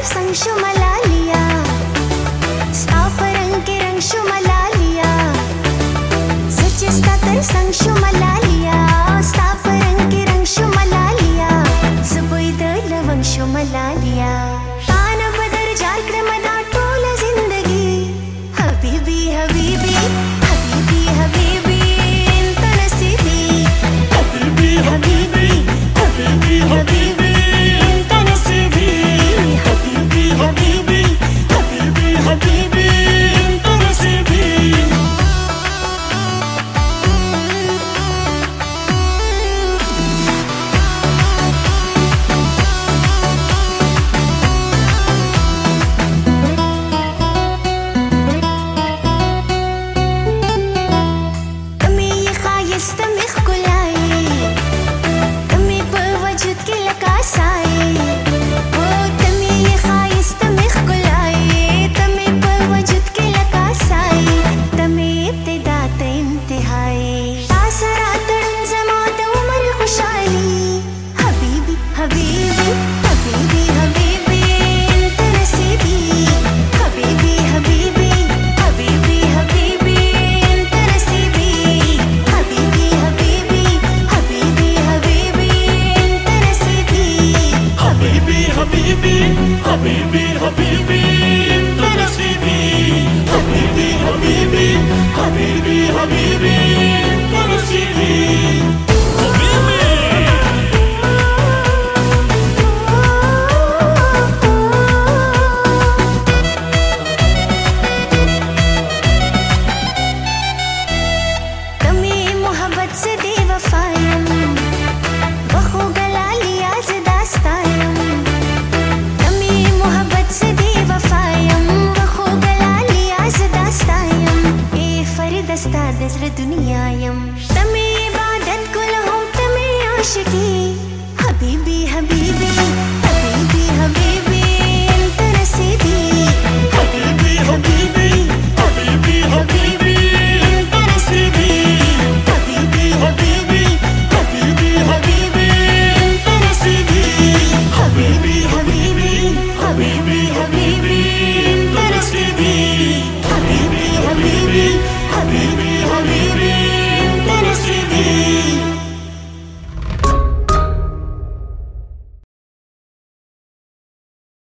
संग शुमलालिया स्ताफ रंग के रंग शुमलालिया सचिस्ता तर संग शुमलालिया स्ताफ रंग के रंग शुमलालिया सुबुईद लवंग शुमलालिया तान बदर जार क्रमदा टोल जिंदगी Habibi Habibi Habibi Habibi इंत नसीबी Habibi Habibi Habibi Habibi इंत नसीबी Habibi Habibi Habibi Habibi इंत नसीबी Habibi, Habibi, inta nasibi. Habibi, Habibi, Habibi, Habibi, inta nasibi. Tami mohabbat se बेवफायम बखो गला लिया ज़दास्तायम दस्ता दज़र दुनियायम तमे इबादत कुल हो तमे आशिकी